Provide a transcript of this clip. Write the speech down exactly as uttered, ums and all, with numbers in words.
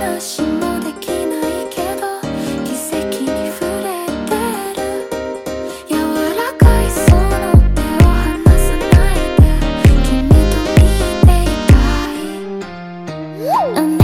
話もできないけど奇跡に触れてる柔らかいその手を離さないで君と見ていたい